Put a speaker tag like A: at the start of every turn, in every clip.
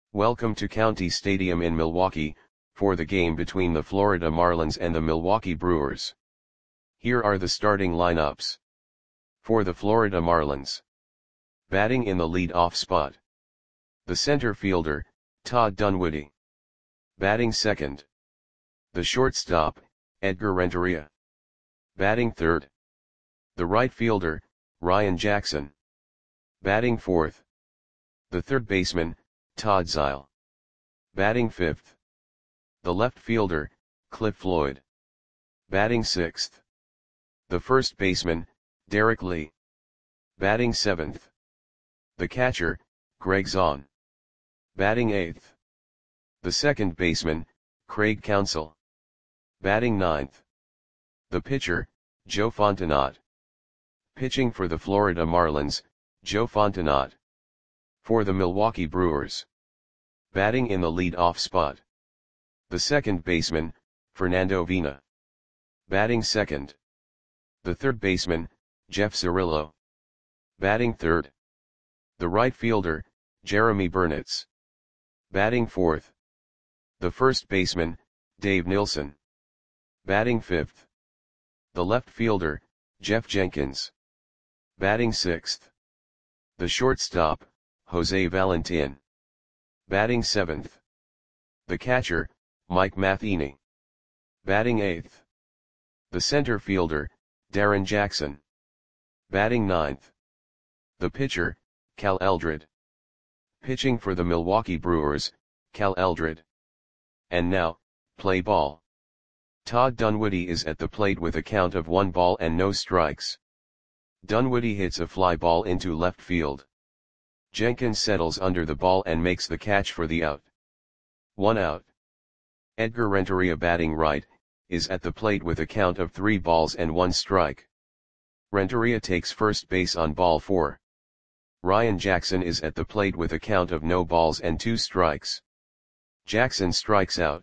A: Welcome to County Stadium in Milwaukee, for the game between the Florida Marlins and the Milwaukee Brewers. Here are the starting lineups. For the Florida Marlins. Batting in the lead-off spot. The center fielder, Todd Dunwoody. Batting second. The shortstop, Edgar Renteria. Batting third. The right fielder, Ryan Jackson. Batting fourth. The third baseman, Todd Zeile. Batting fifth. The left fielder, Cliff Floyd. Batting sixth. The first baseman, Derek Lee. Batting seventh. The catcher, Greg Zaun. Batting eighth. The second baseman, Craig Counsell. Batting ninth. The pitcher, Joe Fontenot. Pitching for the Florida Marlins, Joe Fontenot. For the Milwaukee Brewers. Batting in the lead-off spot. The second baseman, Fernando Vina. Batting second. The third baseman, Jeff Cirillo. Batting third. The right fielder, Jeremy Burnitz. Batting fourth. The first baseman, Dave Nilsson. Batting fifth. The left fielder, Jeff Jenkins. Batting sixth. The shortstop, Jose Valentin. Batting seventh. The catcher, Mike Matheny. Batting eighth. The center fielder, Darren Jackson. Batting ninth. The pitcher, Cal Eldred. Pitching for the Milwaukee Brewers, Cal Eldred. And now, play ball. Todd Dunwoody is at the plate with a count of 1 ball and no strikes. Dunwoody hits a fly ball into left field. Jenkins settles under the ball and makes the catch for the out. 1 out. Edgar Renteria, batting right, is at the plate with a count of 3 balls and 1 strike. Renteria takes first base on ball 4. Ryan Jackson is at the plate with a count of no balls and 2 strikes. Jackson strikes out.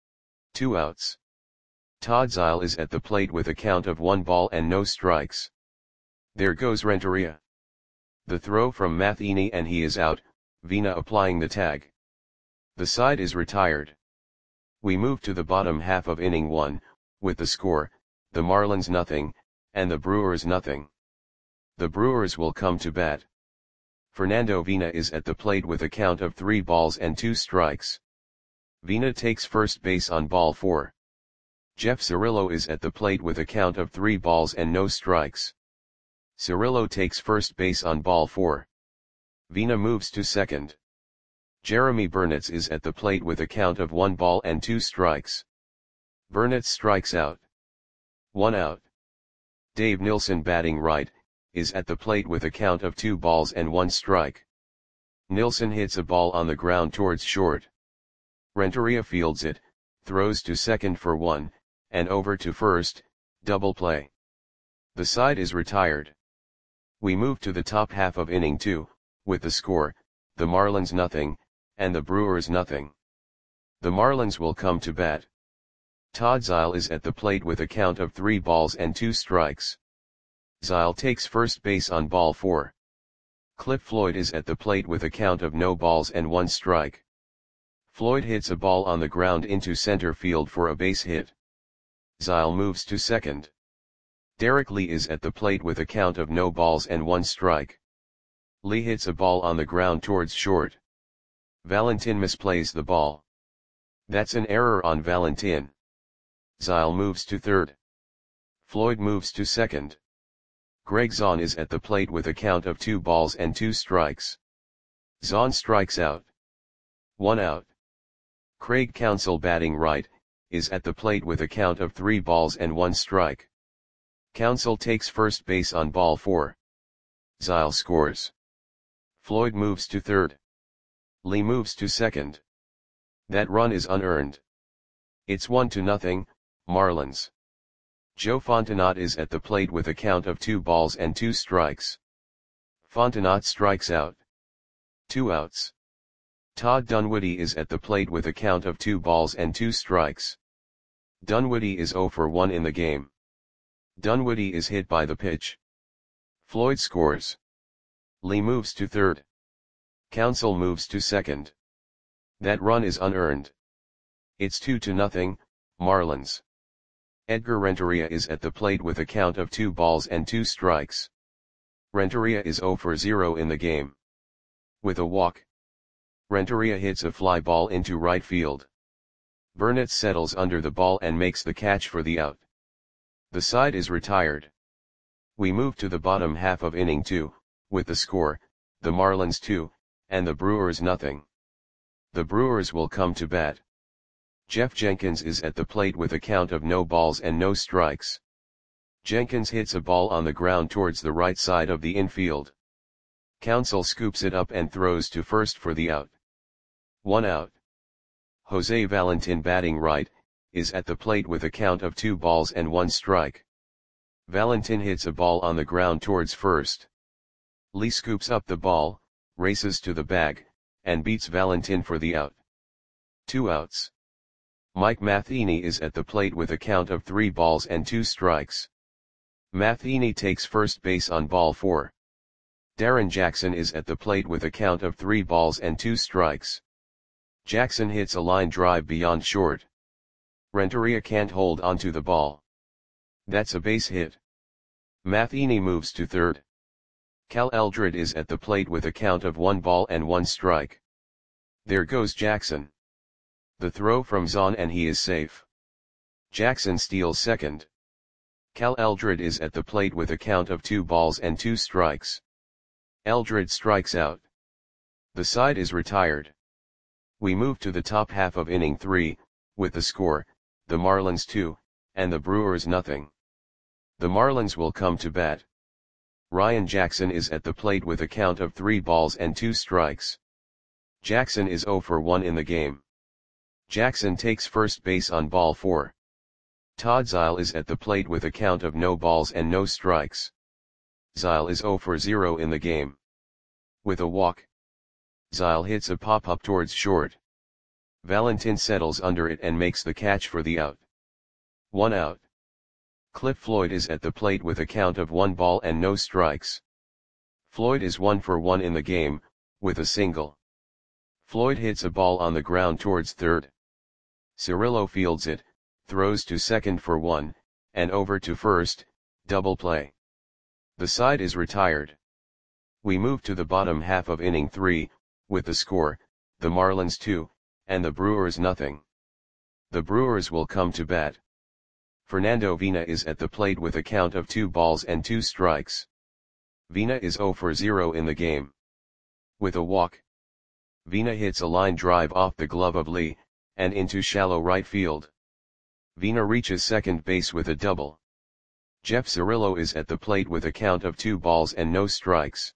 A: 2 outs. Todd Zeile is at the plate with a count of 1 ball and no strikes. There goes Renteria. The throw from Matheny and he is out, Vina applying the tag. The side is retired. We move to the bottom half of inning 1, with the score, the Marlins nothing, and the Brewers nothing. The Brewers will come to bat. Fernando Vina is at the plate with a count of 3 balls and 2 strikes. Vina takes first base on ball 4. Jeff Cirillo is at the plate with a count of 3 balls and no strikes. Cirillo takes first base on ball 4. Vina moves to second. Jeremy Burnitz is at the plate with a count of 1 ball and 2 strikes. Burnitz strikes out. 1 out. Dave Nilsson, batting right, is at the plate with a count of 2 balls and 1 strike. Nilsson hits a ball on the ground towards short. Renteria fields it, throws to second for 1, and over to first, double play. The side is retired. We move to the top half of inning 2, with the score, the Marlins nothing, and the Brewers nothing. The Marlins will come to bat. Todd Zeile is at the plate with a count of 3 balls and 2 strikes. Zeile takes first base on ball 4. Cliff Floyd is at the plate with a count of no balls and 1 strike. Floyd hits a ball on the ground into center field for a base hit. Zeile moves to second. Derek Lee is at the plate with a count of no balls and 1 strike. Lee hits a ball on the ground towards short. Valentin misplays the ball. That's an error on Valentin. Zeile moves to third. Floyd moves to second. Greg Zaun is at the plate with a count of 2 balls and 2 strikes. Zaun strikes out. 1 out. Craig Counsell, batting right, is at the plate with a count of 3 balls and 1 strike. Counsell takes first base on ball 4. Zeile scores. Floyd moves to third. Lee moves to second. That run is unearned. It's 1-0, Marlins. Joe Fontenot is at the plate with a count of 2 balls and 2 strikes. Fontenot strikes out. 2 outs. Todd Dunwoody is at the plate with a count of 2 balls and 2 strikes. Dunwoody is 0 for 1 in the game. Dunwoody is hit by the pitch. Floyd scores. Lee moves to third. Counsell moves to second. That run is unearned. It's 2-0, Marlins. Edgar Renteria is at the plate with a count of 2 balls and 2 strikes. Renteria is 0 for 0 in the game. With a walk, Renteria hits a fly ball into right field. Burnett settles under the ball and makes the catch for the out. The side is retired. We move to the bottom half of inning 2, with the score, the Marlins 2, and the Brewers nothing. The Brewers will come to bat. Jeff Jenkins is at the plate with a count of no balls and no strikes. Jenkins hits a ball on the ground towards the right side of the infield. Counsell scoops it up and throws to first for the out. 1 out. Jose Valentin, batting right, is at the plate with a count of 2 balls and 1 strike. Valentin hits a ball on the ground towards first. Lee scoops up the ball, races to the bag, and beats Valentin for the out. 2 outs. Mike Matheny is at the plate with a count of 3 balls and 2 strikes. Matheny takes first base on ball 4. Darren Jackson is at the plate with a count of 3 balls and 2 strikes. Jackson hits a line drive beyond short. Renteria can't hold onto the ball. That's a base hit. Matheny moves to third. Cal Eldred is at the plate with a count of 1 ball and 1 strike. There goes Jackson. The throw from Zahn and he is safe. Jackson steals second. Cal Eldred is at the plate with a count of 2 balls and 2 strikes. Eldred strikes out. The side is retired. We move to the top half of inning 3, with the score, the Marlins 2, and the Brewers nothing. The Marlins will come to bat. Ryan Jackson is at the plate with a count of 3 balls and 2 strikes. Jackson is 0 for 1 in the game. Jackson takes first base on ball 4. Todd Zeile is at the plate with a count of no balls and no strikes. Zeile is 0 for 0 in the game. With a walk, Zeile hits a pop-up towards short. Valentin settles under it and makes the catch for the out. 1 out. Cliff Floyd is at the plate with a count of 1 ball and no strikes. Floyd is 1 for 1 in the game, with a single. Floyd hits a ball on the ground towards third. Cirillo fields it, throws to second for 1, and over to first, double play. The side is retired. We move to the bottom half of inning 3, with the score, the Marlins 2, and the Brewers nothing. The Brewers will come to bat. Fernando Vina is at the plate with a count of 2 balls and 2 strikes. Vina is 0 for 0 in the game. With a walk, Vina hits a line drive off the glove of Lee, and into shallow right field. Vina reaches second base with a double. Jeff Cirillo is at the plate with a count of 2 balls and no strikes.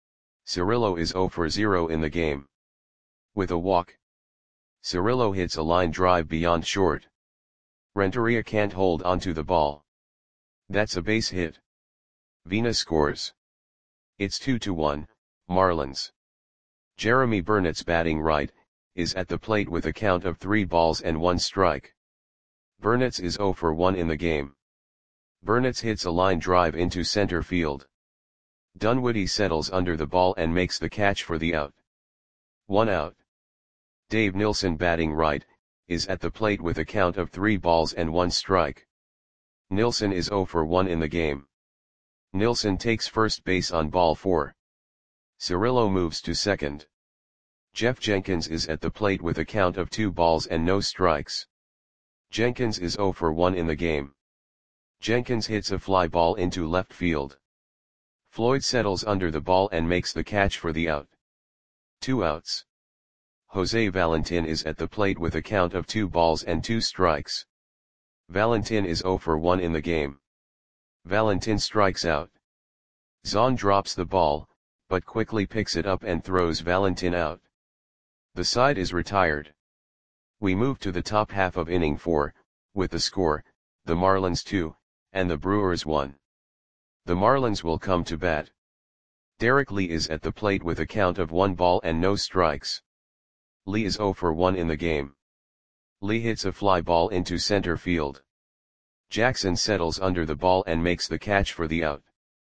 A: Cirillo is 0 for 0 in the game. With a walk, Cirillo hits a line drive beyond short. Renteria can't hold onto the ball. That's a base hit. Vina scores. It's 2-1, Marlins. Jeremy Burnett's, batting right, is at the plate with a count of 3 balls and 1 strike. Burnett's is 0 for 1 in the game. Burnett's hits a line drive into center field. Dunwoody settles under the ball and makes the catch for the out. 1 out. Dave Nilsson, batting right, is at the plate with a count of 3 balls and 1 strike. Nilsson is 0 for 1 in the game. Nilsson takes first base on ball 4. Cirillo moves to second. Jeff Jenkins is at the plate with a count of 2 balls and no strikes. Jenkins is 0 for 1 in the game. Jenkins hits a fly ball into left field. Floyd settles under the ball and makes the catch for the out. 2 outs. Jose Valentin is at the plate with a count of 2 balls and 2 strikes. Valentin is 0 for 1 in the game. Valentin strikes out. Zahn drops the ball, but quickly picks it up and throws Valentin out. The side is retired. We move to the top half of inning 4, with the score, the Marlins 2, and the Brewers 1. The Marlins will come to bat. Derek Lee is at the plate with a count of 1 ball and no strikes. Lee is 0 for 1 in the game. Lee hits a fly ball into center field. Jackson settles under the ball and makes the catch for the out.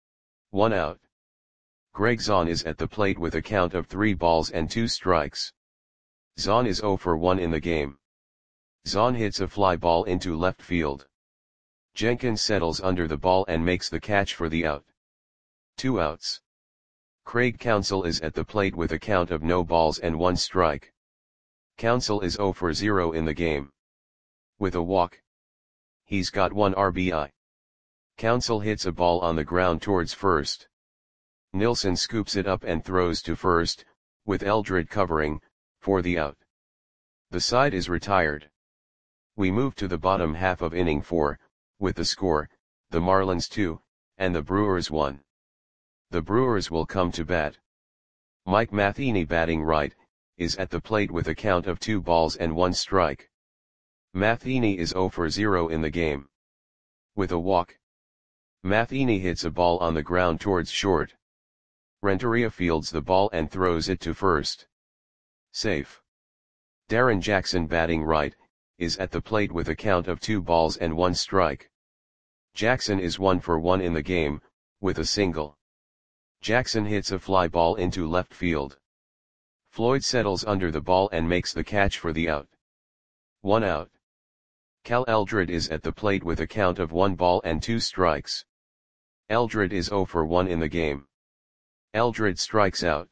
A: 1 out. Greg Zahn is at the plate with a count of 3 balls and 2 strikes. Zahn is 0 for 1 in the game. Zahn hits a fly ball into left field. Jenkins settles under the ball and makes the catch for the out. 2 outs. Craig Counsell is at the plate with a count of no balls and 1 strike. Counsell is 0 for 0 in the game. With a walk. He's got 1 RBI. Counsell hits a ball on the ground towards first. Nilsson scoops it up and throws to first, with Eldred covering, for the out. The side is retired. We move to the bottom half of inning 4, with the score, the Marlins 2, and the Brewers 1. The Brewers will come to bat. Mike Matheny, batting right, is at the plate with a count of 2 balls and 1 strike. Matheny is 0 for 0 in the game. With a walk. Matheny hits a ball on the ground towards short. Renteria fields the ball and throws it to first. Safe. Darren Jackson, batting right, is at the plate with a count of 2 balls and 1 strike. Jackson is 1 for 1 in the game, with a single. Jackson hits a fly ball into left field. Floyd settles under the ball and makes the catch for the out. 1 out. Cal Eldred is at the plate with a count of 1 ball and 2 strikes. Eldred is 0 for 1 in the game. Eldred strikes out.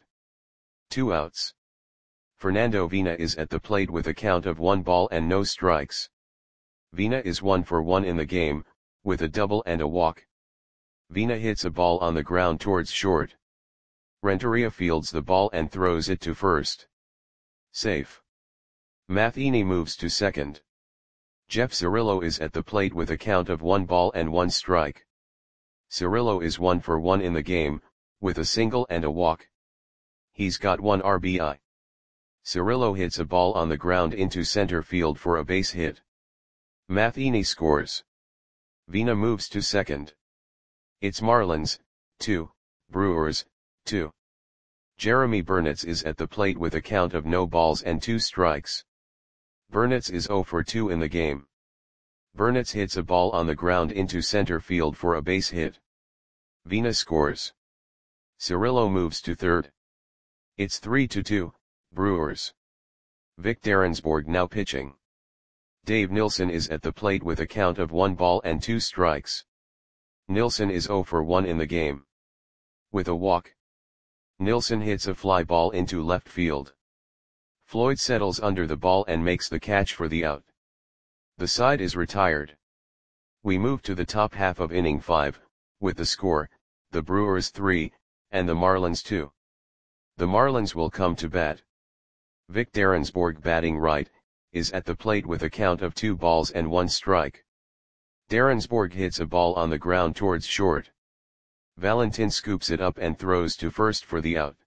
A: 2 outs. Fernando Vina is at the plate with a count of 1 ball and no strikes. Vina is 1 for 1 in the game, with a double and a walk. Vina hits a ball on the ground towards short. Renteria fields the ball and throws it to first. Safe. Matheny moves to second. Jeff Cirillo is at the plate with a count of 1 ball and 1 strike. Cirillo is 1 for 1 in the game, with a single and a walk. He's got 1 RBI. Cirillo hits a ball on the ground into center field for a base hit. Matheny scores. Vina moves to second. It's Marlins, 2, Brewers, 2. Jeremy Burnitz is at the plate with a count of no balls and 2 strikes. Burnitz is 0 for 2 in the game. Burnitz hits a ball on the ground into center field for a base hit. Vina scores. Cirillo moves to third. It's 3-2, Brewers. Vic Derensborg now pitching. Dave Nilsson is at the plate with a count of 1 ball and 2 strikes. Nilsson is 0 for 1 in the game. With a walk. Nilsson hits a fly ball into left field. Floyd settles under the ball and makes the catch for the out. The side is retired. We move to the top half of inning 5, with the score, the Brewers 3, and the Marlins 2. The Marlins will come to bat. Vic Derensborg, batting right, is at the plate with a count of 2 balls and 1 strike. Derensborg hits a ball on the ground towards short. Valentin scoops it up and throws to first for the out.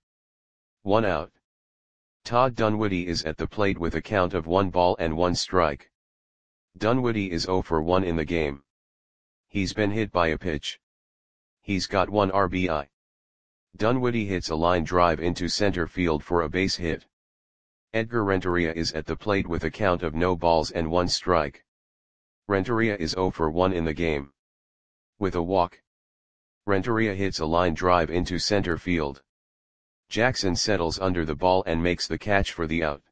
A: 1 out. Todd Dunwoody is at the plate with a count of 1 ball and 1 strike. Dunwoody is 0 for 1 in the game. He's been hit by a pitch. He's got 1 RBI. Dunwoody hits a line drive into center field for a base hit. Edgar Renteria is at the plate with a count of no balls and 1 strike. Renteria is 0 for 1 in the game. With a walk. Renteria hits a line drive into center field. Jackson settles under the ball and makes the catch for the out.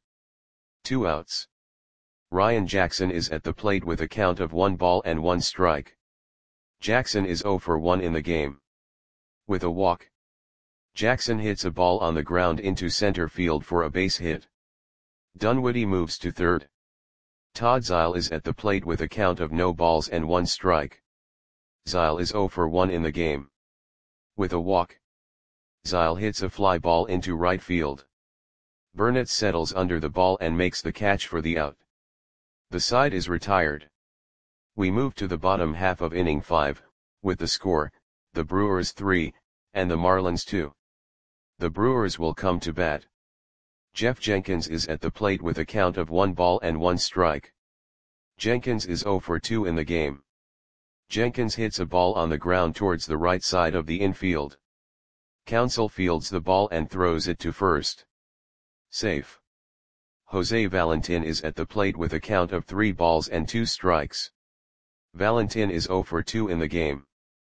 A: 2 outs. Ryan Jackson is at the plate with a count of 1 ball and 1 strike. Jackson is 0 for 1 in the game. With a walk. Jackson hits a ball on the ground into center field for a base hit. Dunwoody moves to third. Todd Zeile is at the plate with a count of no balls and 1 strike. Zeile is 0 for 1 in the game. With a walk. Zeile hits a fly ball into right field. Burnitz settles under the ball and makes the catch for the out. The side is retired. We move to the bottom half of inning 5, with the score, the Brewers 3, and the Marlins 2. The Brewers will come to bat. Jeff Jenkins is at the plate with a count of 1 ball and 1 strike. Jenkins is 0 for 2 in the game. Jenkins hits a ball on the ground towards the right side of the infield. Counsell fields the ball and throws it to first. Safe. Jose Valentin is at the plate with a count of 3 balls and 2 strikes. Valentin is 0 for 2 in the game.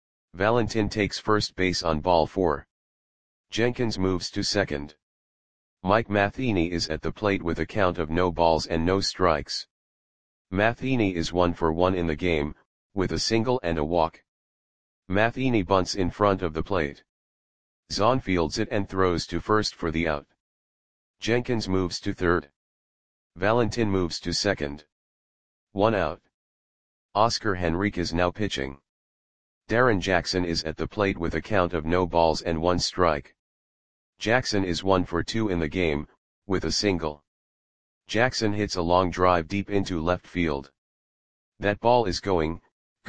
A: Valentin takes first base on ball 4. Jenkins moves to second. Mike Matheny is at the plate with a count of no balls and no strikes. Matheny is 1 for 1 in the game, with a single and a walk. Matheny bunts in front of the plate. Zahn fields it and throws to first for the out. Jenkins moves to third. Valentin moves to second. 1 out. Oscar Henrique is now pitching. Darren Jackson is at the plate with a count of no balls and 1 strike. Jackson is 1 for 2 in the game, with a single. Jackson hits a long drive deep into left field. That ball is gone.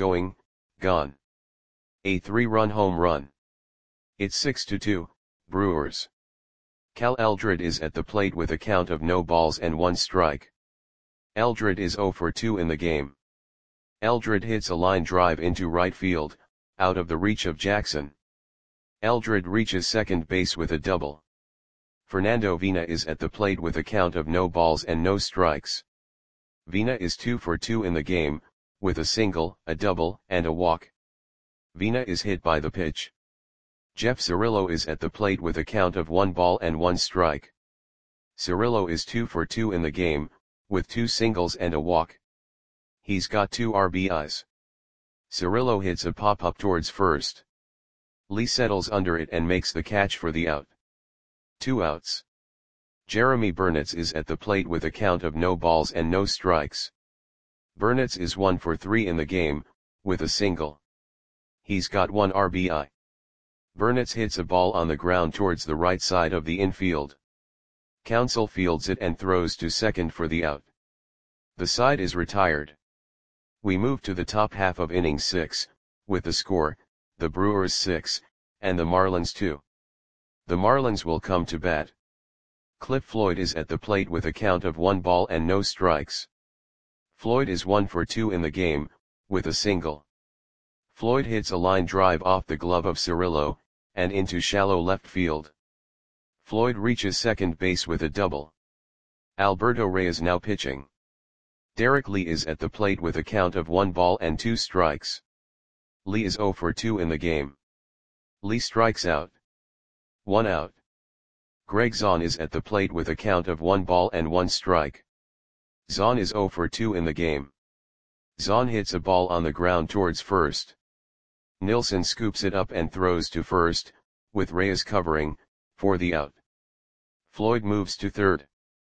A: A 3-run home run. It's 6-2, Brewers. Cal Eldred is at the plate with a count of no balls and 1 strike. Eldred is 0 for 2 in the game. Eldred hits a line drive into right field, out of the reach of Jackson. Eldred reaches second base with a double. Fernando Vina is at the plate with a count of no balls and no strikes. Vina is 2 for 2 in the game, with a single, a double, and a walk. Vina is hit by the pitch. Jeff Cirillo is at the plate with a count of 1 ball and 1 strike. Cirillo is 2 for 2 in the game, with 2 singles and a walk. He's got 2 RBIs. Cirillo hits a pop-up towards first. Lee settles under it and makes the catch for the out. 2 outs. Jeremy Burnitz is at the plate with a count of no balls and no strikes. Burnitz is 1 for 3 in the game, with a single. He's got 1 RBI. Burnitz hits a ball on the ground towards the right side of the infield. Counsell fields it and throws to second for the out. The side is retired. We move to the top half of inning 6, with the score, the Brewers 6, and the Marlins 2. The Marlins will come to bat. Cliff Floyd is at the plate with a count of 1 ball and no strikes. Floyd is 1 for 2 in the game, with a single. Floyd hits a line drive off the glove of Cirillo, and into shallow left field. Floyd reaches second base with a double. Alberto Reyes now pitching. Derek Lee is at the plate with a count of 1 ball and 2 strikes. Lee is 0 for 2 in the game. Lee strikes out. 1 out. Greg Zahn is at the plate with a count of 1 ball and 1 strike. Zahn is 0 for 2 in the game. Zahn hits a ball on the ground towards first. Nilsson scoops it up and throws to first, with Reyes covering, for the out. Floyd moves to third.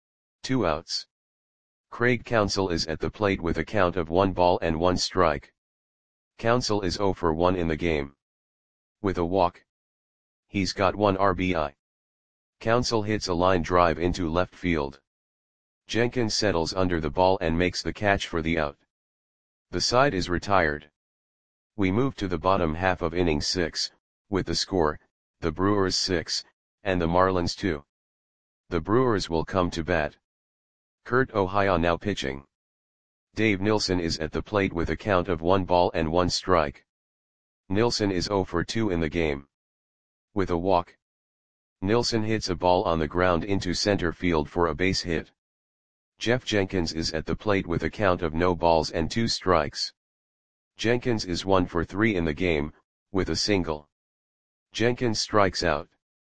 A: 2 outs. Craig Counsell is at the plate with a count of 1 ball and 1 strike. Counsell is 0 for 1 in the game. With a walk. He's got 1 RBI. Counsell hits a line drive into left field. Jenkins settles under the ball and makes the catch for the out. The side is retired. We move to the bottom half of inning 6, with the score, the Brewers 6, and the Marlins 2. The Brewers will come to bat. Kurt O'Haya now pitching. Dave Nilsson is at the plate with a count of 1 ball and 1 strike. Nilsson is 0 for 2 in the game. With a walk. Nilsson hits a ball on the ground into center field for a base hit. Jeff Jenkins is at the plate with a count of no balls and 2 strikes. Jenkins is 1 for 3 in the game, with a single. Jenkins strikes out.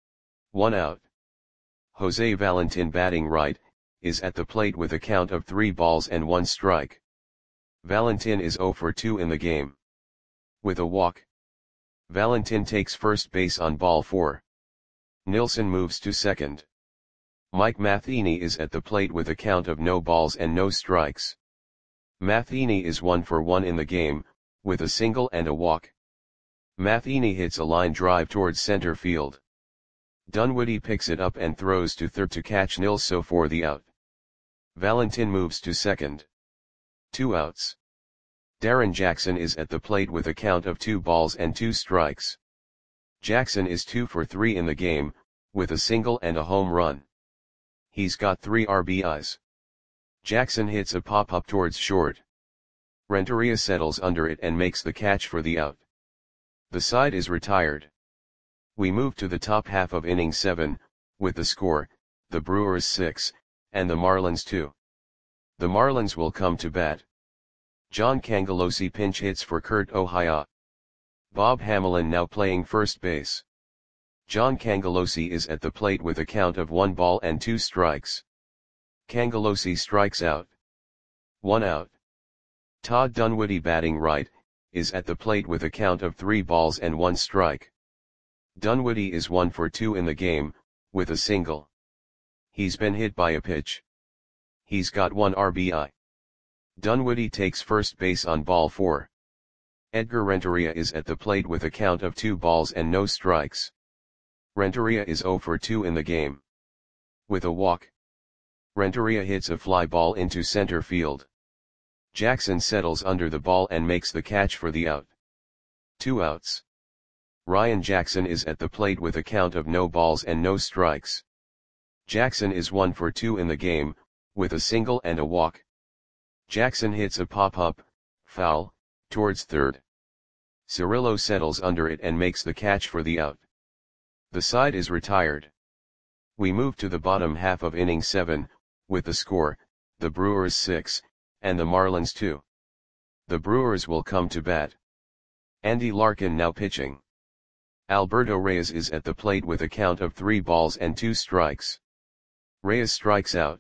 A: 1 out. Jose Valentin batting right, is at the plate with a count of 3 balls and 1 strike. Valentin is 0 for 2 in the game. With a walk. Valentin takes first base on ball 4. Nilsson moves to second. Mike Matheny is at the plate with a count of no balls and no strikes. Matheny is 1 for 1 in the game, with a single and a walk. Matheny hits a line drive towards center field. Dunwoody picks it up and throws to third to catch Nilsson for the out. Valentin moves to second. 2 outs. Darren Jackson is at the plate with a count of 2 balls and 2 strikes. Jackson is 2 for 3 in the game, with a single and a home run. He's got 3 RBIs. Jackson hits a pop-up towards short. Renteria settles under it and makes the catch for the out. The side is retired. We move to the top half of inning 7, with the score, the Brewers 6, and the Marlins 2. The Marlins will come to bat. John Cangelosi pinch hits for Kurt O'Haya. Bob Hamelin now playing first base. John Cangelosi is at the plate with a count of 1 ball and 2 strikes. Cangelosi strikes out. 1 out. Todd Dunwoody, batting right, is at the plate with a count of 3 balls and 1 strike. Dunwoody is 1 for 2 in the game, with a single. He's been hit by a pitch. He's got 1 RBI. Dunwoody takes first base on ball 4. Edgar Renteria is at the plate with a count of 2 balls and no strikes. Renteria is 0 for 2 in the game. With a walk. Renteria hits a fly ball into center field. Jackson settles under the ball and makes the catch for the out. 2 outs. Ryan Jackson is at the plate with a count of no balls and no strikes. Jackson is 1 for 2 in the game, with a single and a walk. Jackson hits a pop-up, foul, towards third. Cirillo settles under it and makes the catch for the out. The side is retired. We move to the bottom half of inning 7, with the score, the Brewers 6, and the Marlins 2. The Brewers will come to bat. Andy Larkin now pitching. Alberto Reyes is at the plate with a count of 3 balls and 2 strikes. Reyes strikes out.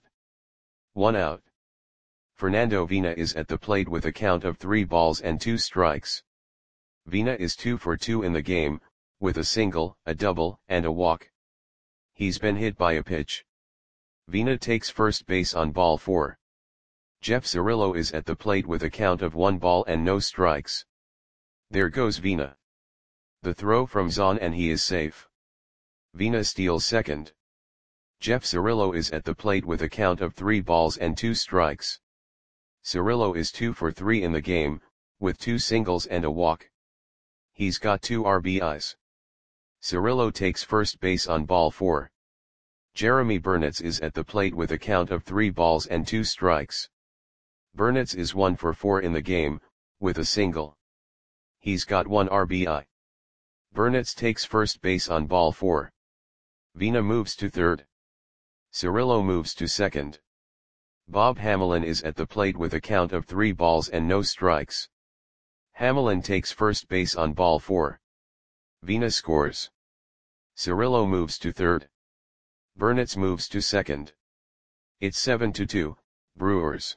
A: 1 out. Fernando Vina is at the plate with a count of 3 balls and 2 strikes. Vina is 2 for 2 in the game, with a single, a double, and a walk. He's been hit by a pitch. Vina takes first base on ball 4. Jeff Cirillo is at the plate with a count of 1 ball and no strikes. There goes Vina. The throw from Zahn and he is safe. Vina steals second. Jeff Cirillo is at the plate with a count of 3 balls and 2 strikes. Cirillo is 2 for 3 in the game, with 2 singles and a walk. He's got 2 RBIs. Cirillo takes first base on ball 4. Jeremy Burnitz is at the plate with a count of 3 balls and 2 strikes. Burnitz is 1 for 4 in the game, with a single. He's got 1 RBI. Burnitz takes first base on ball 4. Vina moves to third. Cirillo moves to second. Bob Hamelin is at the plate with a count of 3 balls and no strikes. Hamelin takes first base on ball 4. Vina scores. Cirillo moves to third. Burnitz moves to second. It's 7-2, Brewers.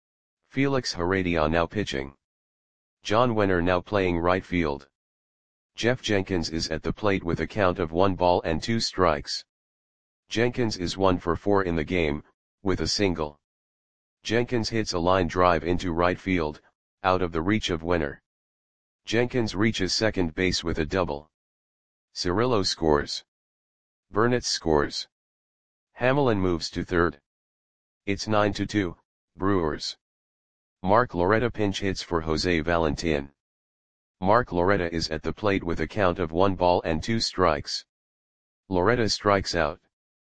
A: Felix Heredia now pitching. John Wenner now playing right field. Jeff Jenkins is at the plate with a count of 1 ball and 2 strikes. Jenkins is 1 for 4 in the game, with a single. Jenkins hits a line drive into right field, out of the reach of Wenner. Jenkins reaches second base with a double. Cirillo scores. Burnitz scores. Hamelin moves to third. It's 9-2, Brewers. Mark Loretta pinch hits for Jose Valentin. Mark Loretta is at the plate with a count of 1 ball and 2 strikes. Loretta strikes out.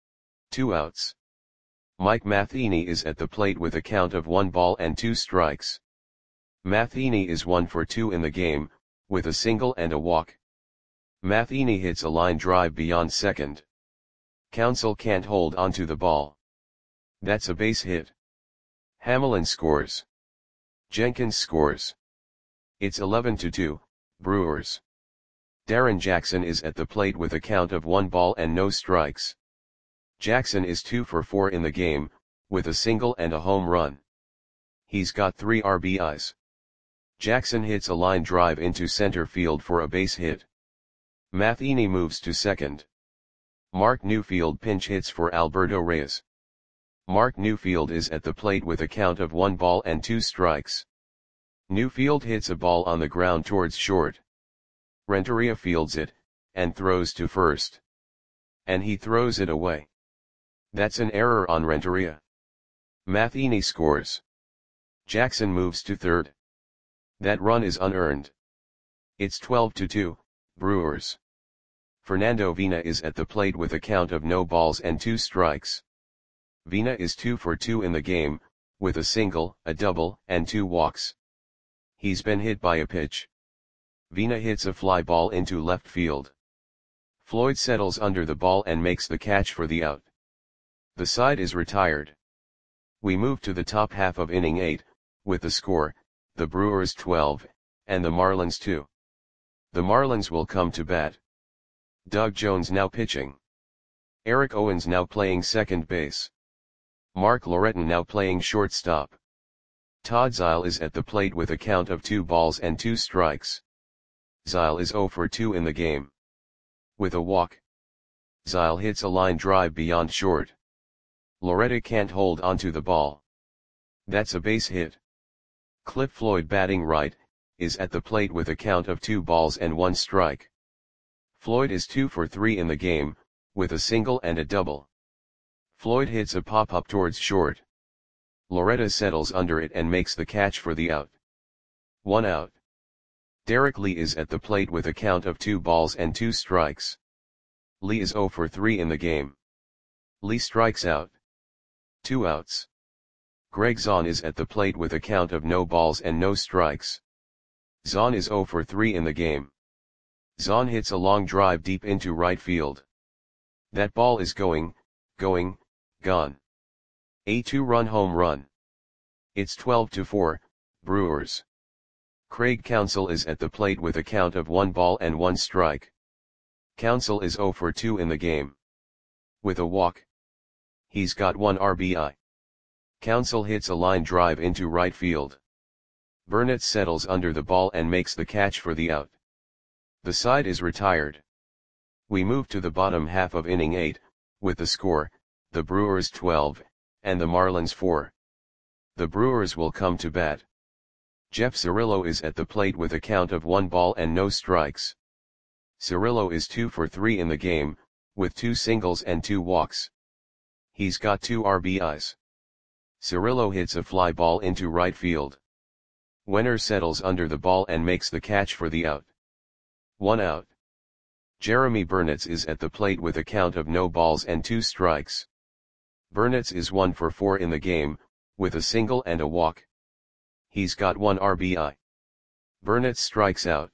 A: 2 outs. Mike Matheny is at the plate with a count of 1 ball and 2 strikes. Matheny is 1 for 2 in the game, with a single and a walk. Matheny hits a line drive beyond second. Counsell can't hold onto the ball. That's a base hit. Hamelin scores. Jenkins scores. It's 11-2, Brewers. Darren Jackson is at the plate with a count of 1 ball and no strikes. Jackson is 2 for 4 in the game, with a single and a home run. He's got 3 RBIs. Jackson hits a line drive into center field for a base hit. Matheny moves to second. Mark Newfield pinch hits for Alberto Reyes. Mark Newfield is at the plate with a count of 1 ball and 2 strikes. Newfield hits a ball on the ground towards short. Renteria fields it, and throws to first. And he throws it away. That's an error on Renteria. Matheny scores. Jackson moves to third. That run is unearned. It's 12-2, Brewers. Fernando Vina is at the plate with a count of no balls and 2 strikes. Vina is 2 for 2 in the game, with a single, a double, and 2 walks. He's been hit by a pitch. Vina hits a fly ball into left field. Floyd settles under the ball and makes the catch for the out. The side is retired. We move to the top half of inning 8, with the score, the Brewers 12, and the Marlins 2. The Marlins will come to bat. Doug Jones now pitching. Eric Owens now playing second base. Mark Loretton now playing shortstop. Todd Zeile is at the plate with a count of 2 balls and 2 strikes. Zeile is 0 for 2 in the game. With a walk. Zeile hits a line drive beyond short. Loretta can't hold onto the ball. That's a base hit. Cliff Floyd, batting right, is at the plate with a count of 2 balls and 1 strike. Floyd is 2 for 3 in the game, with a single and a double. Floyd hits a pop-up towards short. Loretta settles under it and makes the catch for the out. 1 out. Derek Lee is at the plate with a count of 2 balls and 2 strikes. Lee is 0 for 3 in the game. Lee strikes out. 2 outs. Greg Zaun is at the plate with a count of no balls and no strikes. Zaun is 0 for 3 in the game. Zaun hits a long drive deep into right field. That ball is gone. A 2-run home run. It's 12-4, Brewers. Craig Counsell is at the plate with a count of 1 ball and 1 strike. Counsell is 0 for 2 in the game. With a walk. He's got 1 RBI. Counsell hits a line drive into right field. Burnett settles under the ball and makes the catch for the out. The side is retired. We move to the bottom half of inning 8, with the score, the Brewers 12, and the Marlins 4. The Brewers will come to bat. Jeff Cirillo is at the plate with a count of 1 ball and no strikes. Cirillo is 2 for 3 in the game, with 2 singles and 2 walks. He's got 2 RBIs. Cirillo hits a fly ball into right field. Wenner settles under the ball and makes the catch for the out. 1 out. Jeremy Burnitz is at the plate with a count of no balls and 2 strikes. Burnitz is 1 for 4 in the game, with a single and a walk. He's got 1 RBI. Burnitz strikes out.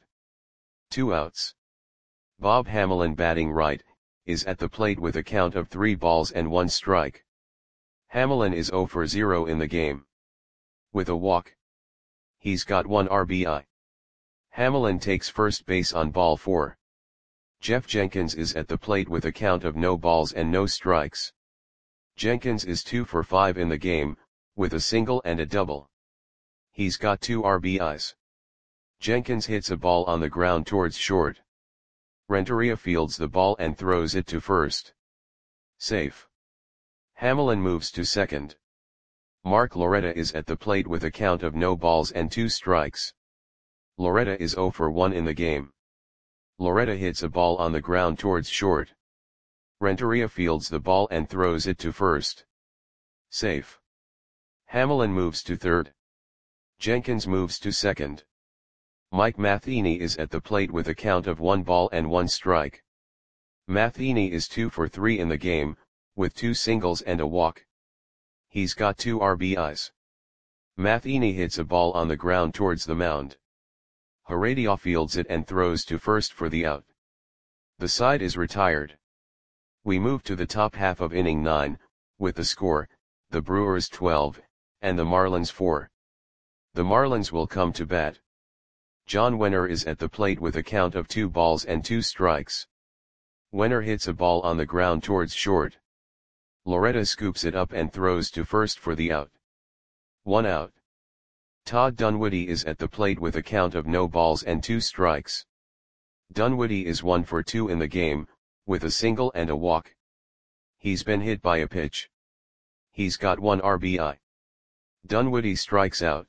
A: 2 outs. Bob Hamelin, batting right, is at the plate with a count of 3 balls and 1 strike. Hamelin is 0 for 0 in the game. With a walk. He's got 1 RBI. Hamelin takes first base on ball 4. Jeff Jenkins is at the plate with a count of no balls and no strikes. Jenkins is 2 for 5 in the game, with a single and a double. He's got 2 RBIs. Jenkins hits a ball on the ground towards short. Renteria fields the ball and throws it to first. Safe. Hamelin moves to second. Mark Loretta is at the plate with a count of no balls and 2 strikes. Loretta is 0 for 1 in the game. Loretta hits a ball on the ground towards short. Renteria fields the ball and throws it to first. Safe. Hamelin moves to third. Jenkins moves to second. Mike Matheny is at the plate with a count of 1 ball and 1 strike. Matheny is 2 for 3 in the game, with 2 singles and a walk. He's got 2 RBIs. Matheny hits a ball on the ground towards the mound. Heredia fields it and throws to first for the out. The side is retired. We move to the top half of inning 9, with the score, the Brewers 12, and the Marlins 4. The Marlins will come to bat. John Wenner is at the plate with a count of 2 balls and 2 strikes. Wenner hits a ball on the ground towards short. Loretta scoops it up and throws to first for the out. 1 out. Todd Dunwoody is at the plate with a count of no balls and 2 strikes. Dunwoody is 1 for 2 in the game, with a single and a walk. He's been hit by a pitch. He's got 1 RBI. Dunwoody strikes out.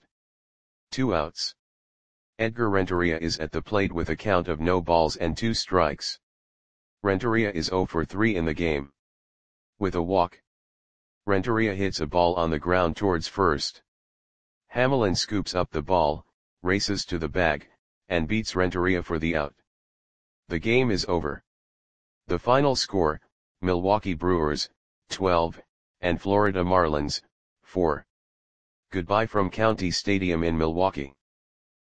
A: 2 outs. Edgar Renteria is at the plate with a count of no balls and 2 strikes. Renteria is 0 for 3 in the game. With a walk. Renteria hits a ball on the ground towards first. Hamelin scoops up the ball, races to the bag, and beats Renteria for the out. The game is over. The final score, Milwaukee Brewers, 12, and Florida Marlins, 4. Goodbye from County Stadium in Milwaukee.